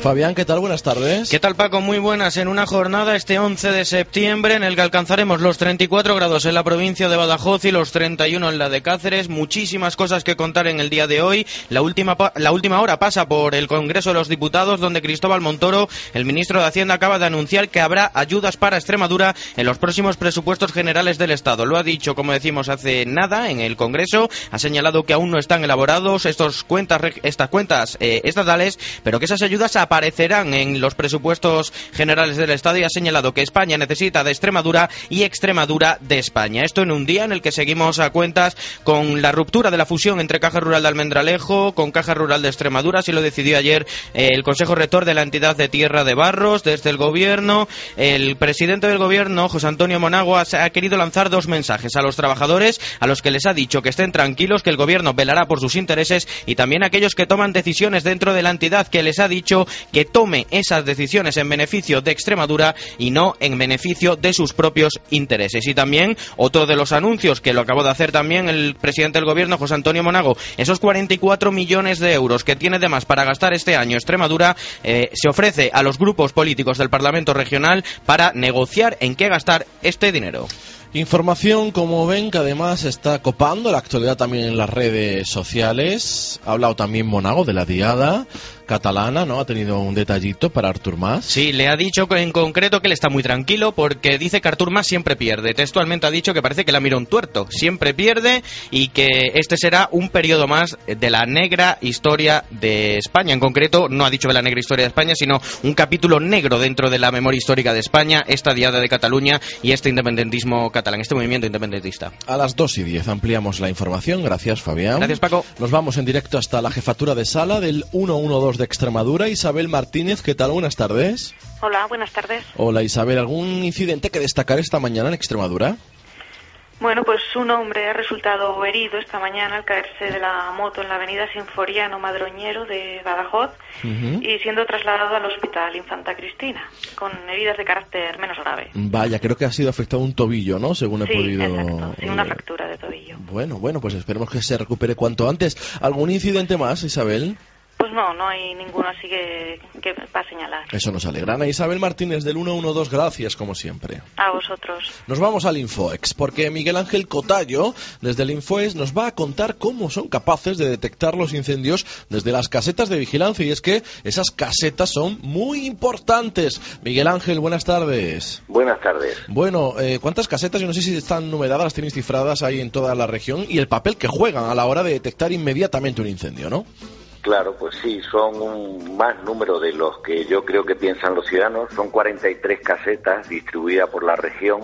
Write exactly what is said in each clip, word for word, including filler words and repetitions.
Fabián, ¿qué tal? Buenas tardes. ¿Qué tal, Paco? Muy buenas. En una jornada este once de septiembre en el que alcanzaremos los treinta y cuatro grados en la provincia de Badajoz y los treinta y uno en la de Cáceres. Muchísimas cosas que contar en el día de hoy. La última, la última hora pasa por el Congreso de los Diputados, donde Cristóbal Montoro, el ministro de Hacienda, acaba de anunciar que habrá ayudas para Extremadura en los próximos presupuestos generales del Estado. Lo ha dicho, como decimos, hace nada en el Congreso. Ha señalado que aún no están elaborados estos cuentas, estas cuentas eh, estatales, pero que esas ayudas aparecerán en los presupuestos generales del Estado, y ha señalado que España necesita de Extremadura y Extremadura de España. Esto en un día en el que seguimos a cuentas con la ruptura de la fusión entre Caja Rural de Almendralejo con Caja Rural de Extremadura. Así lo decidió ayer eh, el Consejo Rector de la entidad de Tierra de Barros. Desde el Gobierno, el presidente del Gobierno, José Antonio Monago, ha, ha querido lanzar dos mensajes a los trabajadores, a los que les ha dicho que estén tranquilos, que el Gobierno velará por sus intereses, y también a aquellos que toman decisiones dentro de la entidad, que les ha dicho que tome esas decisiones en beneficio de Extremadura y no en beneficio de sus propios intereses. Y también otro de los anuncios que lo acabó de hacer también el presidente del Gobierno, José Antonio Monago, esos cuarenta y cuatro millones de euros que tiene de más para gastar este año Extremadura, eh, se ofrece a los grupos políticos del Parlamento Regional para negociar en qué gastar este dinero. Información, como ven, que además está copando la actualidad también en las redes sociales. Ha hablado también Monago de la diada catalana, ¿no? Ha tenido un detallito para Artur Mas. Sí, le ha dicho en concreto que él está muy tranquilo porque dice que Artur Mas siempre pierde. Textualmente ha dicho que parece que la mira un tuerto. Siempre pierde, y que este será un periodo más de la negra historia de España. En concreto, no ha dicho de la negra historia de España, sino un capítulo negro dentro de la memoria histórica de España, esta diada de Cataluña y este independentismo catalán, este movimiento independentista. A las dos y diez ampliamos la información. Gracias, Fabián. Gracias, Paco. Nos vamos en directo hasta la jefatura de sala del ciento doce de Extremadura. Isabel Martínez, ¿qué tal? Buenas tardes. Hola, buenas tardes. Hola, Isabel. ¿Algún incidente que destacar esta mañana en Extremadura? Bueno, pues un hombre ha resultado herido esta mañana al caerse de la moto en la avenida Sinforiano Madroñero de Badajoz, uh-huh. y siendo trasladado al Hospital Infanta Cristina, con heridas de carácter menos grave. Vaya, creo que ha sido afectado un tobillo, ¿no? Según he sí, podido... exacto, sí, una eh... fractura de tobillo. Bueno, bueno, pues esperemos que se recupere cuanto antes. ¿Algún incidente más, Isabel? Pues no, no hay ninguno así que, que va a señalar. Eso nos alegra. Ana Isabel Martínez del ciento doce, gracias como siempre. A vosotros. Nos vamos al Infoex, porque Miguel Ángel Cotallo, desde el Infoex, nos va a contar cómo son capaces de detectar los incendios desde las casetas de vigilancia. Y es que esas casetas son muy importantes. Miguel Ángel, buenas tardes. Buenas tardes. Bueno, eh, ¿cuántas casetas? Yo no sé si están numeradas, las tenéis cifradas ahí en toda la región, y el papel que juegan a la hora de detectar inmediatamente un incendio, ¿no? Claro, pues sí, son un más número de los que yo creo que piensan los ciudadanos. Son cuarenta y tres casetas distribuidas por la región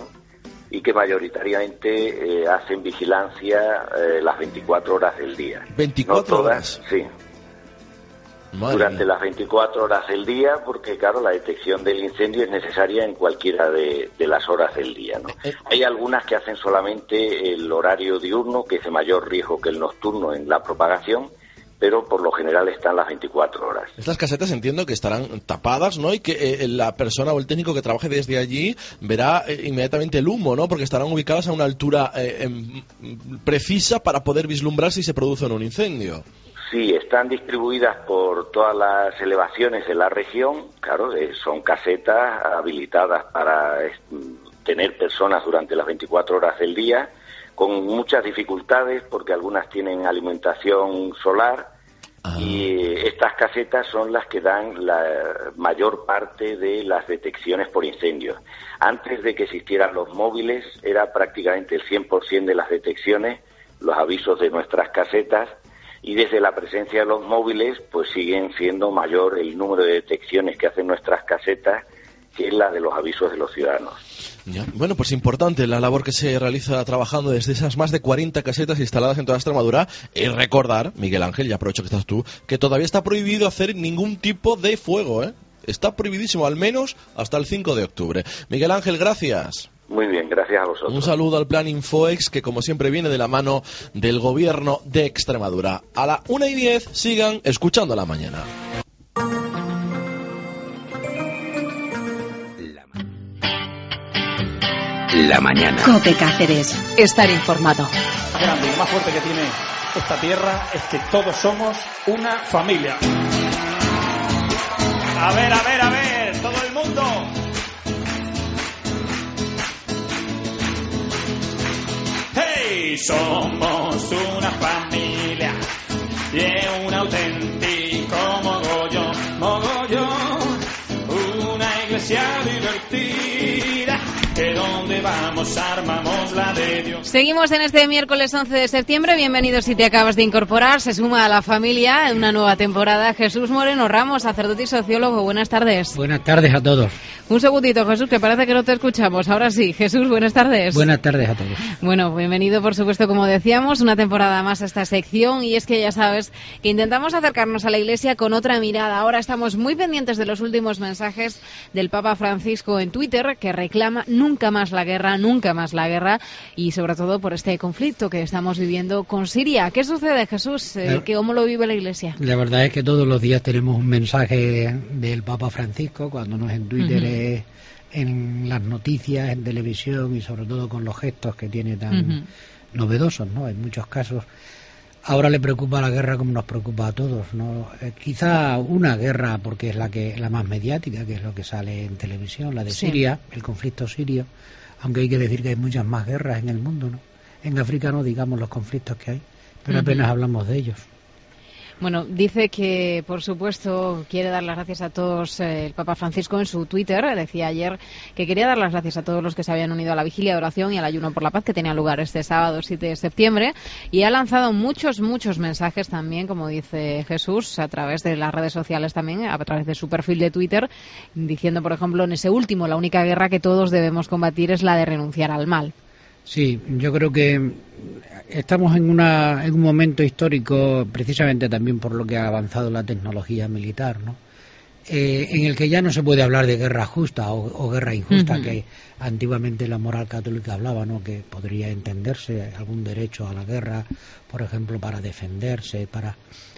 y que mayoritariamente eh, hacen vigilancia eh, las veinticuatro horas del día. ¿veinticuatro no todas, horas? Sí. Madre Durante mía. las veinticuatro horas del día, porque claro, la detección del incendio es necesaria en cualquiera de, de las horas del día, ¿no? Eh, Hay algunas que hacen solamente el horario diurno, que es de mayor riesgo que el nocturno en la propagación, pero por lo general están las veinticuatro horas. Estas casetas entiendo que estarán tapadas, ¿no? Y que eh, la persona o el técnico que trabaje desde allí verá eh, inmediatamente el humo, ¿no? Porque estarán ubicadas a una altura eh, eh, precisa para poder vislumbrar si se produce o no un incendio. Sí, están distribuidas por todas las elevaciones de la región. Claro, eh, son casetas habilitadas para eh, tener personas durante las veinticuatro horas del día, con muchas dificultades porque algunas tienen alimentación solar. Ah. Y estas casetas son las que dan la mayor parte de las detecciones por incendios. Antes de que existieran los móviles, era prácticamente el cien por ciento de las detecciones, los avisos de nuestras casetas, y desde la presencia de los móviles, pues siguen siendo mayor el número de detecciones que hacen nuestras casetas que es la de los avisos de los ciudadanos. Ya. Bueno, pues importante la labor que se realiza trabajando desde esas más de cuarenta casetas instaladas en toda Extremadura. Y recordar, Miguel Ángel, ya aprovecho que estás tú, que todavía está prohibido hacer ningún tipo de fuego, ¿eh? Está prohibidísimo, al menos hasta el cinco de octubre. Miguel Ángel, gracias. Muy bien, gracias a vosotros. Un saludo al Plan Infoex, que como siempre viene de la mano del Gobierno de Extremadura. A la una y diez sigan escuchando la mañana. La mañana. COPE Cáceres. Estar informado. Grande, lo más fuerte que tiene esta tierra es que todos somos una familia. A ver, a ver, a ver, todo el mundo. ¡Hey! Somos una familia y un auténtico mogollón, mogollón. Una iglesia divertida, que donde vamos armamos la de Dios. Seguimos en este miércoles once de septiembre. Bienvenidos si te acabas de incorporar. Se suma a la familia en una nueva temporada Jesús Moreno Ramos, sacerdote y sociólogo. Buenas tardes. Buenas tardes a todos. Un segundito, Jesús, que parece que no te escuchamos. Ahora sí. Jesús, buenas tardes. Buenas tardes a todos. Bueno, bienvenido, por supuesto, como decíamos, una temporada más a esta sección. Y es que ya sabes que intentamos acercarnos a la Iglesia con otra mirada. Ahora estamos muy pendientes de los últimos mensajes del Papa Francisco en Twitter, que reclama nunca más la guerra, nunca más la guerra, y sobre todo por este conflicto que estamos viviendo con Siria. ¿Qué sucede, Jesús? Eh, ¿Cómo lo vive la Iglesia? La verdad es que todos los días tenemos un mensaje del Papa Francisco, cuando no es en Twitter, uh-huh. es en las noticias, en televisión y sobre todo con los gestos que tiene tan uh-huh. novedosos, ¿no? En muchos casos. Ahora le preocupa la guerra como nos preocupa a todos, ¿no? Eh, quizá una guerra, porque es la que la más mediática, que es lo que sale en televisión, la de sí. Siria, el conflicto sirio, aunque hay que decir que hay muchas más guerras en el mundo, ¿no? En África no digamos los conflictos que hay, pero uh-huh. apenas hablamos de ellos. Bueno, dice que, por supuesto, quiere dar las gracias a todos, eh, el Papa Francisco en su Twitter, decía ayer que quería dar las gracias a todos los que se habían unido a la vigilia de oración y al ayuno por la paz que tenía lugar este sábado siete de septiembre, y ha lanzado muchos, muchos mensajes también, como dice Jesús, a través de las redes sociales también, a través de su perfil de Twitter, diciendo, por ejemplo, en ese último, la única guerra que todos debemos combatir es la de renunciar al mal. Sí, yo creo que estamos en, una, en un momento histórico, precisamente también por lo que ha avanzado la tecnología militar, ¿no? Eh, en el que ya no se puede hablar de guerra justa o, o guerra injusta, uh-huh. que antiguamente la moral católica hablaba, ¿no? Que podría entenderse algún derecho a la guerra, por ejemplo, para defenderse, para...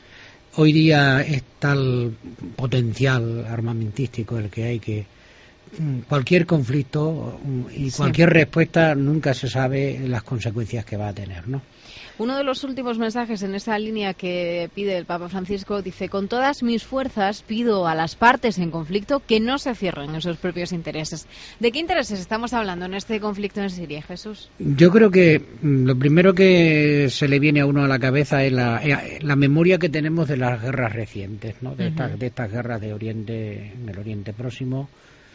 Hoy día es tal potencial armamentístico el que hay que cualquier conflicto y cualquier sí. respuesta nunca se sabe las consecuencias que va a tener, ¿no? Uno de los últimos mensajes en esa línea que pide el Papa Francisco dice: con todas mis fuerzas pido a las partes en conflicto que no se cierren en sus propios intereses. ¿De qué intereses estamos hablando en este conflicto en Siria, Jesús? Yo creo que lo primero que se le viene a uno a la cabeza es la, la memoria que tenemos de las guerras recientes, ¿no? De, uh-huh. estas, de estas guerras de Oriente, en el Oriente Próximo,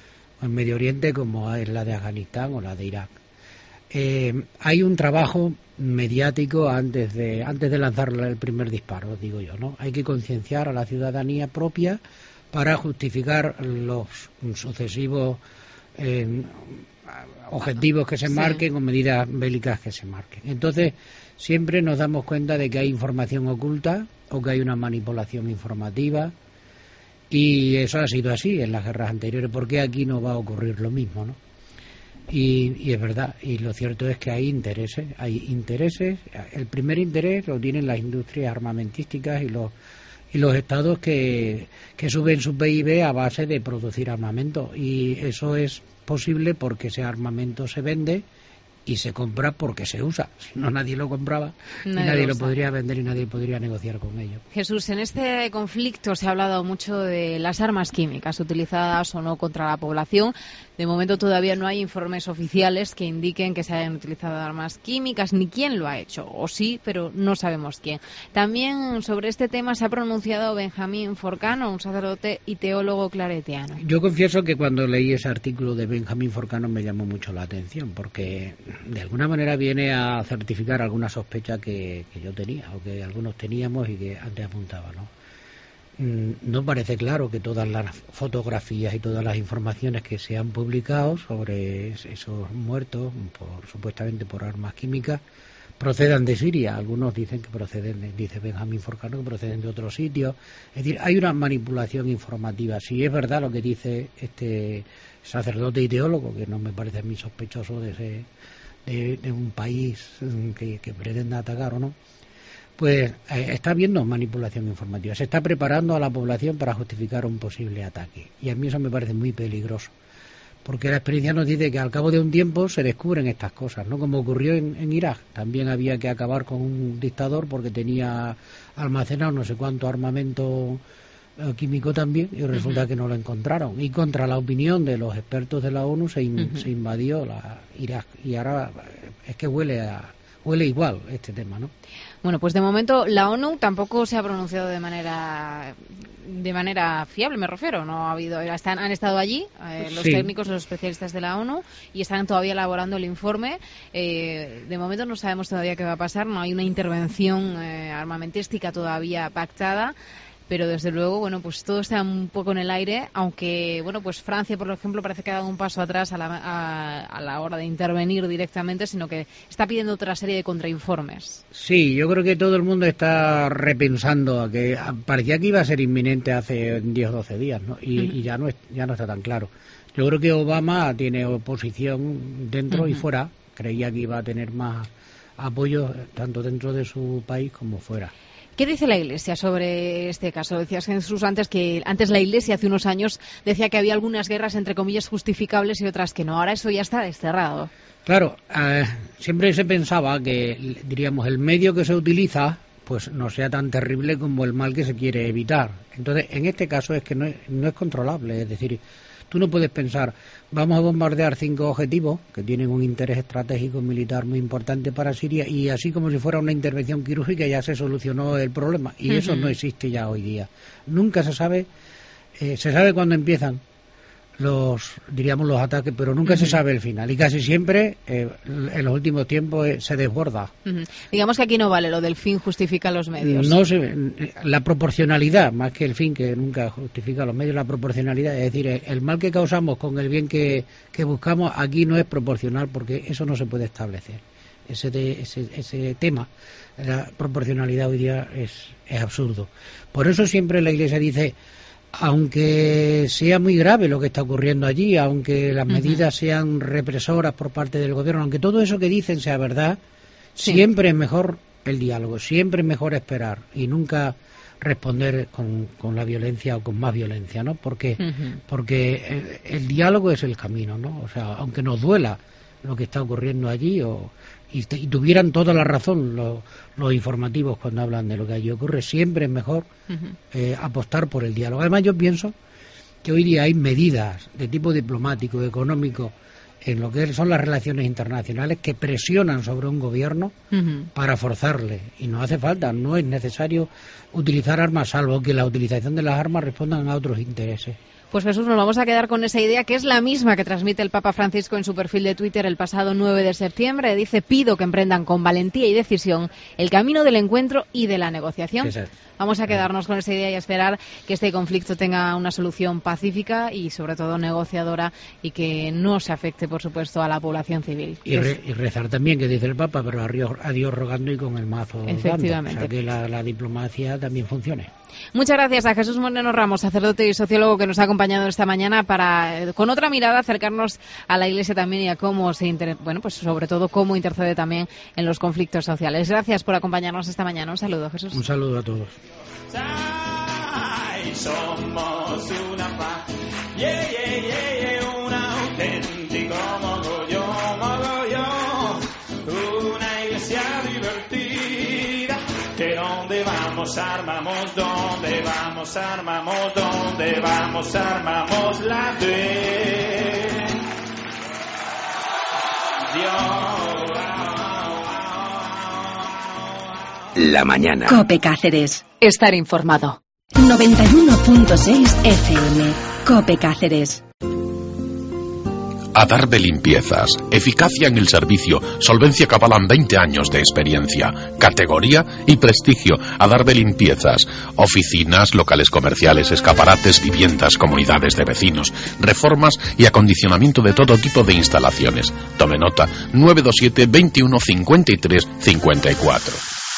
en Medio Oriente, como es la de Afganistán o la de Irak. Eh, hay un trabajo mediático antes de antes de lanzar el primer disparo, digo yo, ¿no? Hay que concienciar a la ciudadanía propia para justificar los sucesivos eh, objetivos que se marquen sí. o medidas bélicas que se marquen. Entonces, siempre nos damos cuenta de que hay información oculta o que hay una manipulación informativa. Y eso ha sido así en las guerras anteriores. ¿Por qué aquí no va a ocurrir lo mismo, no? Y, y es verdad. Y lo cierto es que hay intereses. Hay intereses. El primer interés lo tienen las industrias armamentísticas y los y los estados que, que suben su P I B a base de producir armamento. Y eso es posible porque ese armamento se vende y se compra porque se usa. Si no, nadie lo compraba nadie y nadie lo, lo podría vender y nadie podría negociar con ello. Jesús, en este conflicto se ha hablado mucho de las armas químicas utilizadas o no contra la población. De momento todavía no hay informes oficiales que indiquen que se hayan utilizado armas químicas, ni quién lo ha hecho. O sí, pero no sabemos quién. También sobre este tema se ha pronunciado Benjamín Forcano, un sacerdote y teólogo claretiano. Yo confieso que cuando leí ese artículo de Benjamín Forcano me llamó mucho la atención, porque de alguna manera viene a certificar alguna sospecha que, que yo tenía, o que algunos teníamos y que antes apuntaba, ¿no? No parece claro que todas las fotografías y todas las informaciones que se han publicado sobre esos muertos, por, supuestamente por armas químicas, procedan de Siria. Algunos dicen que proceden, dice Benjamín Forcano, que proceden de otros sitios. Es decir, hay una manipulación informativa. Si es verdad lo que dice este sacerdote y teólogo, que no me parece a mí sospechoso de, ese, de, de un país que, que pretenda atacar o no, pues eh, está habiendo manipulación informativa. Se está preparando a la población para justificar un posible ataque. Y a mí eso me parece muy peligroso. Porque la experiencia nos dice que al cabo de un tiempo se descubren estas cosas, ¿no? Como ocurrió en, en Irak. También había que acabar con un dictador porque tenía almacenado no sé cuánto armamento químico también, y resulta uh-huh. que no lo encontraron. Y contra la opinión de los expertos de la ONU se, in, uh-huh. se invadió la Irak. Y ahora es que huele a huele igual este tema, ¿no? Bueno, pues de momento la ONU tampoco se ha pronunciado de manera de manera fiable, me refiero. No ha habido, están, han estado allí eh, los sí. técnicos, los especialistas de la ONU, y están todavía elaborando el informe. Eh, de momento no sabemos todavía qué va a pasar. No hay una intervención eh, armamentística todavía pactada. Pero desde luego, bueno, pues todo está un poco en el aire, aunque, bueno, pues Francia, por ejemplo, parece que ha dado un paso atrás a la, a, a la hora de intervenir directamente, sino que está pidiendo otra serie de contrainformes. Sí, yo creo que todo el mundo está repensando, a que parecía que iba a ser inminente hace diez o doce días, ¿no? Y, uh-huh. y ya no es, ya no está tan claro. Yo creo que Obama tiene oposición dentro uh-huh. y fuera. Creía que iba a tener más apoyo tanto dentro de su país como fuera. ¿Qué dice la Iglesia sobre este caso? Decías, Jesús, antes que antes la Iglesia hace unos años decía que había algunas guerras entre comillas justificables y otras que no. Ahora eso ya está desterrado. Claro, eh, siempre se pensaba que, diríamos, el medio que se utiliza pues no sea tan terrible como el mal que se quiere evitar. Entonces, en este caso es que no es, no es controlable, es decir, tú no puedes pensar, vamos a bombardear cinco objetivos que tienen un interés estratégico militar muy importante para Siria, y así como si fuera una intervención quirúrgica ya se solucionó el problema, y uh-huh. eso no existe ya hoy día. Nunca se sabe, eh, se sabe cuándo empiezan los, diríamos, los ataques, pero nunca uh-huh. se sabe el final, y casi siempre eh, en los últimos tiempos eh, se desborda. Uh-huh. Digamos que aquí no vale lo del fin justifica los medios. No se, la proporcionalidad, más que el fin, que nunca justifica los medios, la proporcionalidad, es decir, el mal que causamos con el bien que, que buscamos aquí no es proporcional, porque eso no se puede establecer. Ese, de, ese, ese tema, la proporcionalidad hoy día es, es absurdo. Por eso siempre la Iglesia dice, aunque sea muy grave lo que está ocurriendo allí, aunque las medidas uh-huh. sean represoras por parte del gobierno, aunque todo eso que dicen sea verdad, sí. siempre es mejor el diálogo, siempre es mejor esperar y nunca responder con, con la violencia o con más violencia, ¿no? Porque, uh-huh. porque el, el diálogo es el camino, ¿no? O sea, aunque nos duela lo que está ocurriendo allí o y, y tuvieran toda la razón los, los informativos cuando hablan de lo que allí ocurre, siempre es mejor uh-huh. eh, apostar por el diálogo. Además, yo pienso que hoy día hay medidas de tipo diplomático, económico, en lo que son las relaciones internacionales que presionan sobre un gobierno uh-huh. para forzarle, y no hace falta, no es necesario utilizar armas, salvo que la utilización de las armas respondan a otros intereses. Pues Jesús, nos vamos a quedar con esa idea, que es la misma que transmite el Papa Francisco en su perfil de Twitter el pasado nueve de septiembre. Dice: pido que emprendan con valentía y decisión el camino del encuentro y de la negociación. Sí, sí. Vamos a quedarnos con esa idea y a esperar que este conflicto tenga una solución pacífica y sobre todo negociadora, y que no se afecte, por supuesto, a la población civil. Y, re, y rezar también, que dice el Papa, pero a Dios, a Dios rogando y con el mazo efectivamente dando. O sea, que la, la diplomacia también funcione. Muchas gracias a Jesús Moreno Ramos, sacerdote y sociólogo, que nos ha acompañado esta mañana para, con otra mirada, acercarnos a la Iglesia también y a cómo se inter... bueno, pues sobre todo cómo intercede también en los conflictos sociales. Gracias por acompañarnos esta mañana. Un saludo, Jesús. Un saludo a todos. Ay, somos una paz, yeah, yeah, yeah, yeah, un auténtico mogollón, mogollón, una iglesia divertida, que donde vamos armamos, donde vamos armamos, donde vamos armamos la fe. Dios. La mañana. COPE Cáceres. Estar informado. noventa y uno punto seis F M. COPE Cáceres. Adarve Limpiezas. Eficacia en el servicio. Solvencia que avalan veinte años de experiencia. Categoría y prestigio. Adarve Limpiezas. Oficinas, locales comerciales, escaparates, viviendas, comunidades de vecinos, reformas y acondicionamiento de todo tipo de instalaciones. Tome nota. nueve dos siete, veintiuno, cincuenta y tres, cincuenta y cuatro.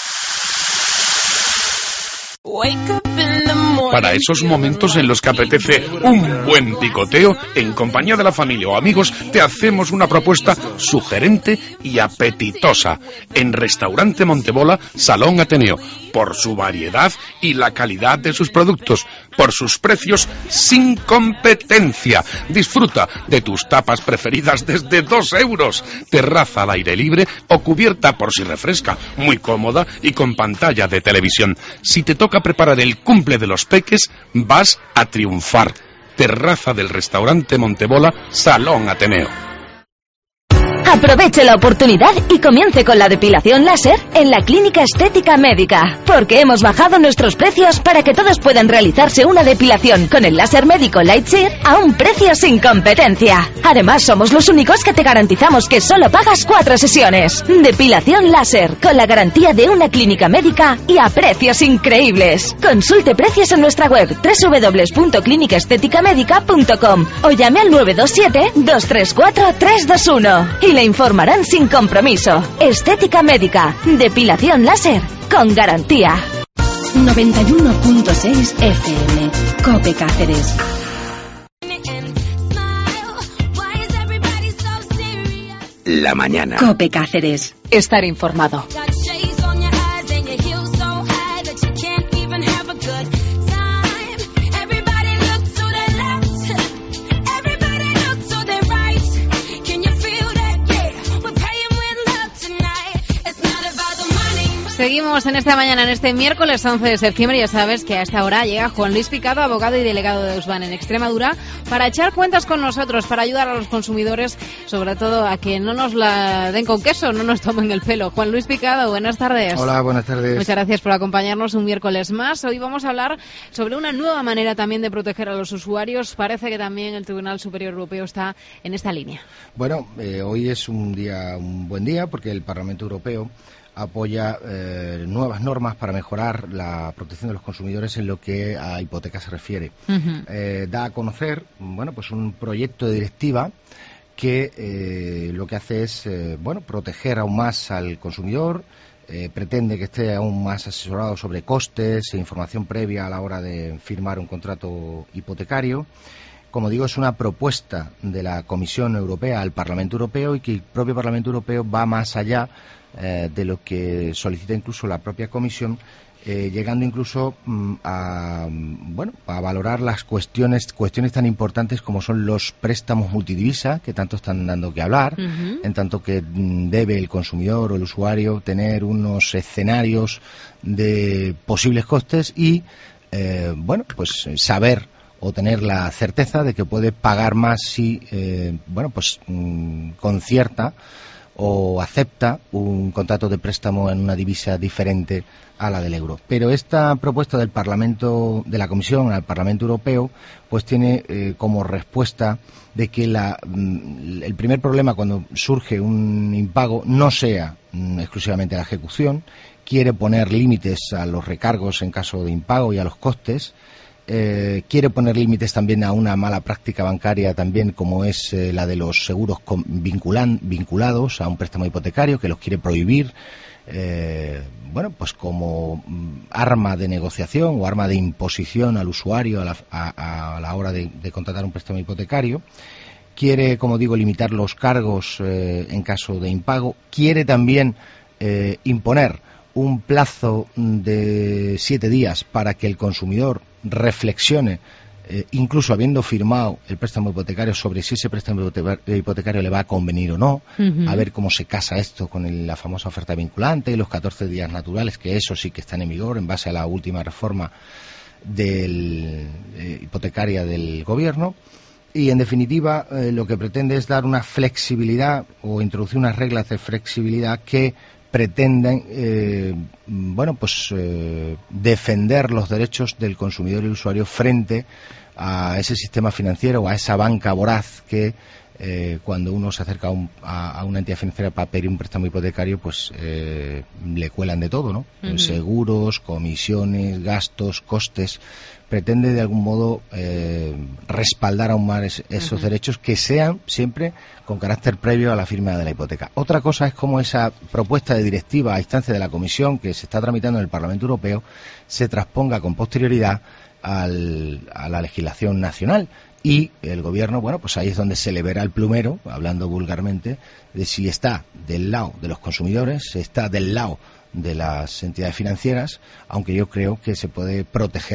Para esos momentos en los que apetece un buen picoteo, en compañía de la familia o amigos, te hacemos una propuesta sugerente y apetitosa. En Restaurante Montebola, Salón Ateneo, por su variedad y la calidad de sus productos, por sus precios sin competencia. Disfruta de tus tapas preferidas desde dos euros. Terraza al aire libre o cubierta por si refresca, muy cómoda y con pantalla de televisión. Si te toca preparar el cumple de los peques vas a triunfar. Terraza del restaurante Montebola, Salón Ateneo. Aproveche la oportunidad y comience con la depilación láser en la Clínica Estética Médica, porque hemos bajado nuestros precios para que todos puedan realizarse una depilación con el láser médico Lightseer a un precio sin competencia. Además, somos los únicos que te garantizamos que solo pagas cuatro sesiones. Depilación láser con la garantía de una clínica médica y a precios increíbles. Consulte precios en nuestra web doble u doble u doble u punto clínica estética médica punto com o llame al nueve dos siete, dos tres cuatro, tres dos uno y le informarán sin compromiso. Estética médica, depilación láser con garantía. noventa y uno punto seis F M, Cope Cáceres. La mañana. Cope Cáceres. Estar informado. Seguimos en esta mañana, en este miércoles once de septiembre. Ya sabes que a esta hora llega Juan Luis Picado, abogado y delegado de Eusban en Extremadura, para echar cuentas con nosotros, para ayudar a los consumidores, sobre todo a que no nos la den con queso, no nos tomen el pelo. Juan Luis Picado, buenas tardes. Hola, buenas tardes. Muchas gracias por acompañarnos un miércoles más. Hoy vamos a hablar sobre una nueva manera también de proteger a los usuarios. Parece que también el Tribunal Superior Europeo está en esta línea. Bueno, eh, hoy es un día, un buen día, porque el Parlamento Europeo apoya eh, nuevas normas para mejorar la protección de los consumidores en lo que a hipotecas se refiere. Uh-huh. Eh, da a conocer, bueno, pues un proyecto de directiva que eh, lo que hace es, eh, bueno, proteger aún más al consumidor. Eh, pretende que esté aún más asesorado sobre costes e información previa a la hora de firmar un contrato hipotecario. Como digo, es una propuesta de la Comisión Europea al Parlamento Europeo y que el propio Parlamento Europeo va más allá eh, de lo que solicita incluso la propia Comisión, eh, llegando incluso mm, a, bueno, a valorar las cuestiones cuestiones tan importantes como son los préstamos multidivisa, que tanto están dando que hablar, uh-huh. en tanto que mm, debe el consumidor o el usuario tener unos escenarios de posibles costes y, eh, bueno, pues saber o tener la certeza de que puede pagar más si, eh, bueno, pues mmm, concierta o acepta un contrato de préstamo en una divisa diferente a la del euro. Pero esta propuesta del Parlamento, de la Comisión al Parlamento Europeo, pues tiene eh, como respuesta de que la, mm, el primer problema cuando surge un impago no sea mm, exclusivamente la ejecución, quiere poner límites a los recargos en caso de impago y a los costes. Eh, quiere poner límites también a una mala práctica bancaria también como es eh, la de los seguros vinculan, vinculados a un préstamo hipotecario, que los quiere prohibir, eh, bueno, pues como mm, arma de negociación o arma de imposición al usuario a la, a, a la hora de, de contratar un préstamo hipotecario. Quiere, como digo, limitar los cargos eh, en caso de impago. Quiere también eh, imponer un plazo de siete días para que el consumidor reflexione, eh, incluso habiendo firmado el préstamo hipotecario, sobre si ese préstamo hipotecario le va a convenir o no, uh-huh. a ver cómo se casa esto con el, la famosa oferta vinculante y los catorce días naturales, que eso sí que están en vigor en base a la última reforma del, eh, hipotecaria del gobierno. Y, en definitiva, eh, lo que pretende es dar una flexibilidad o introducir unas reglas de flexibilidad que pretenden, eh, bueno, pues eh, defender los derechos del consumidor y el usuario frente a ese sistema financiero o a esa banca voraz que eh, cuando uno se acerca a, un, a, a una entidad financiera para pedir un préstamo hipotecario, pues eh, le cuelan de todo, ¿no? Uh-huh. Seguros, comisiones, gastos, costes. Pretende de algún modo eh, respaldar aún más esos uh-huh. derechos que sean siempre con carácter previo a la firma de la hipoteca. Otra cosa es cómo esa propuesta de directiva a instancia de la Comisión que se está tramitando en el Parlamento Europeo se transponga con posterioridad al, a la legislación nacional. Y el gobierno, bueno, pues ahí es donde se le verá el plumero, hablando vulgarmente, de si está del lado de los consumidores, si está del lado de las entidades financieras, aunque yo creo que se puede proteger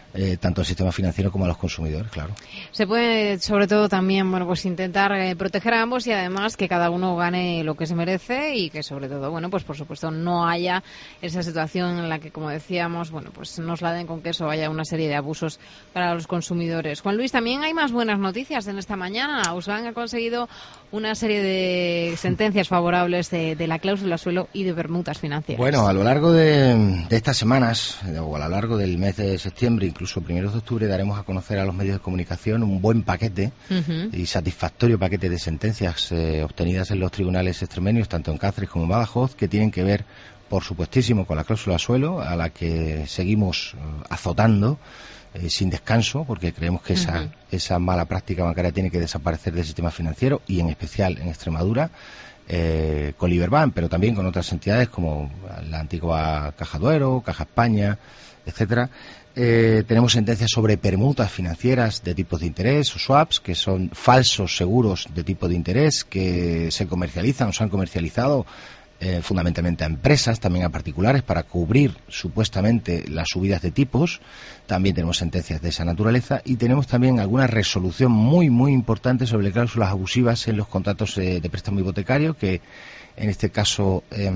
eh, tanto al sistema financiero como a los consumidores, claro. Se puede, sobre todo, también, bueno, pues intentar eh, proteger a ambos y además que cada uno gane lo que se merece y que, sobre todo, bueno, pues por supuesto no haya esa situación en la que, como decíamos, bueno, pues nos la den con queso, haya una serie de abusos para los consumidores. Juan Luis, también hay más buenas noticias en esta mañana. Ausban ha conseguido una serie de sentencias favorables de, de la cláusula suelo y de permutas financieras. Bueno, a lo largo de, de estas semanas, o a lo largo del mes de septiembre, incluso primeros de octubre, daremos a conocer a los medios de comunicación un buen paquete uh-huh. y satisfactorio paquete de sentencias eh, obtenidas en los tribunales extremeños, tanto en Cáceres como en Badajoz, que tienen que ver, por supuestísimo, con la cláusula suelo, a la que seguimos uh, azotando eh, sin descanso, porque creemos que uh-huh. esa, esa mala práctica bancaria tiene que desaparecer del sistema financiero, y en especial en Extremadura, eh, con Liberbank, pero también con otras entidades como la antigua Caja Duero, Caja España, etcétera. Eh, tenemos sentencias sobre permutas financieras de tipos de interés o swaps, que son falsos seguros de tipo de interés que se comercializan o se han comercializado eh, fundamentalmente a empresas, también a particulares, para cubrir supuestamente las subidas de tipos. También tenemos sentencias de esa naturaleza y tenemos también alguna resolución muy, muy importante sobre cláusulas abusivas en los contratos eh, de préstamo hipotecario, que en este caso eh,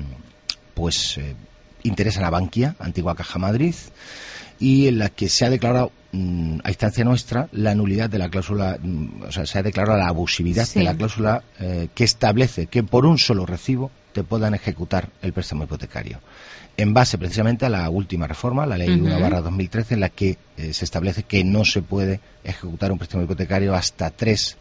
pues eh, interesan a Bankia, antigua Caja Madrid, y en la que se ha declarado mmm, a instancia nuestra la nulidad de la cláusula, mmm, o sea, se ha declarado la abusividad sí. de la cláusula eh, que establece que por un solo recibo te puedan ejecutar el préstamo hipotecario, en base precisamente a la última reforma, la ley uh-huh. uno barra dos mil trece, en la que eh, se establece que no se puede ejecutar un préstamo hipotecario hasta tres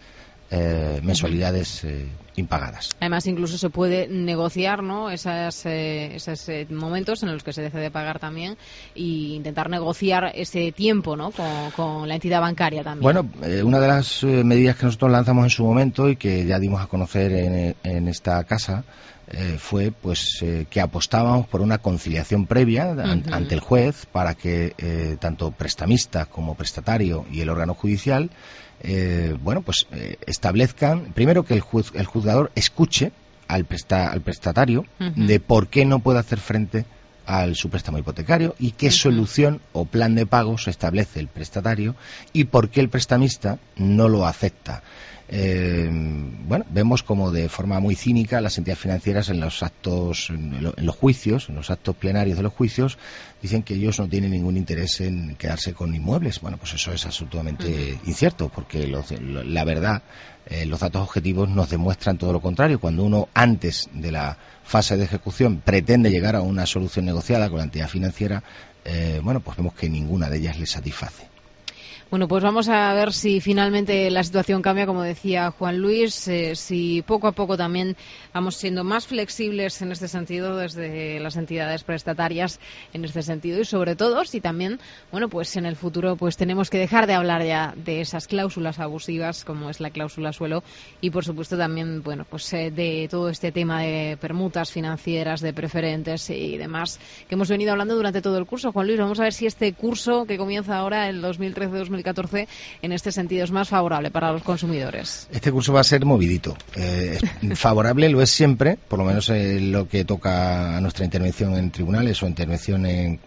Eh, mensualidades eh, impagadas. Además, incluso se puede negociar, ¿no?, Esas, eh, esos eh, momentos en los que se deje de pagar también, e intentar negociar ese tiempo, ¿no?, con, con la entidad bancaria también. Bueno, eh, una de las eh, medidas que nosotros lanzamos en su momento y que ya dimos a conocer en, en esta casa eh, fue pues eh, que apostábamos por una conciliación previa an, uh-huh. ante el juez, para que eh, tanto prestamista como prestatario y el órgano judicial Eh, bueno, pues eh, establezcan, primero, que el, juz, el juzgador escuche al, presta, al prestatario uh-huh. de por qué no puede hacer frente al su préstamo hipotecario y qué uh-huh. solución o plan de pago se establece el prestatario y por qué el prestamista no lo acepta. Eh, bueno, vemos como de forma muy cínica las entidades financieras en los actos, en, lo, en los juicios, en los actos plenarios de los juicios, dicen que ellos no tienen ningún interés en quedarse con inmuebles. Bueno, pues eso es absolutamente uh-huh. incierto, porque los, la verdad, eh, los datos objetivos nos demuestran todo lo contrario. Cuando uno, antes de la fase de ejecución, pretende llegar a una solución negociada con la entidad financiera, eh, bueno, pues vemos que ninguna de ellas le satisface. Bueno, pues vamos a ver si finalmente la situación cambia, como decía Juan Luis, eh, si poco a poco también vamos siendo más flexibles en este sentido desde las entidades prestatarias en este sentido, y sobre todo si también, bueno, pues en el futuro pues tenemos que dejar de hablar ya de esas cláusulas abusivas como es la cláusula suelo, y por supuesto también, bueno, pues eh, de todo este tema de permutas financieras, de preferentes y demás que hemos venido hablando durante todo el curso. Juan Luis, vamos a ver si este curso que comienza ahora, el dos mil trece dos mil catorce, en este sentido es más favorable para los consumidores. Este curso va a ser movidito. Eh, favorable lo es siempre, por lo menos en lo que toca a nuestra intervención en tribunales o intervención en,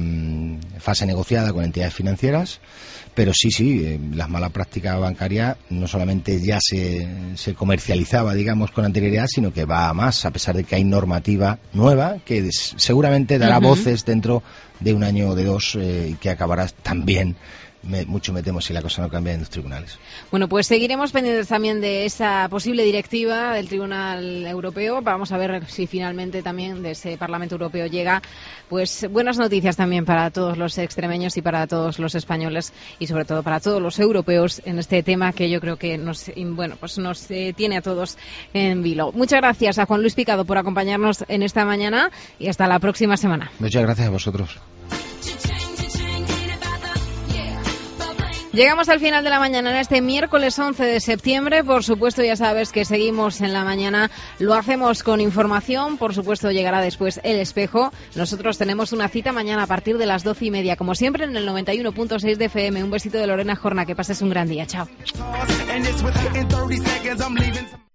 en fase negociada con entidades financieras, pero sí, sí, eh, la mala práctica bancaria no solamente ya se, se comercializaba, digamos, con anterioridad, sino que va a más, a pesar de que hay normativa nueva que seguramente dará uh-huh. voces dentro de un año o de dos eh, y que acabará también Me, mucho me temo si la cosa no cambia en los tribunales. Bueno, pues seguiremos pendientes también de esa posible directiva del Tribunal Europeo. Vamos a ver si finalmente también de ese Parlamento Europeo llega pues buenas noticias también para todos los extremeños y para todos los españoles y sobre todo para todos los europeos en este tema que yo creo que nos bueno pues nos eh, tiene a todos en vilo. Muchas gracias a Juan Luis Picado por acompañarnos en esta mañana y hasta la próxima semana. Muchas gracias a vosotros. Llegamos al final de la mañana en este miércoles once de septiembre. Por supuesto, ya sabes que seguimos en la mañana. Lo hacemos con información. Por supuesto, llegará después El Espejo. Nosotros tenemos una cita mañana a partir de las doce y media, como siempre, en el noventa y uno punto seis de F M. Un besito de Lorena Jorna. Que pases un gran día. Chao.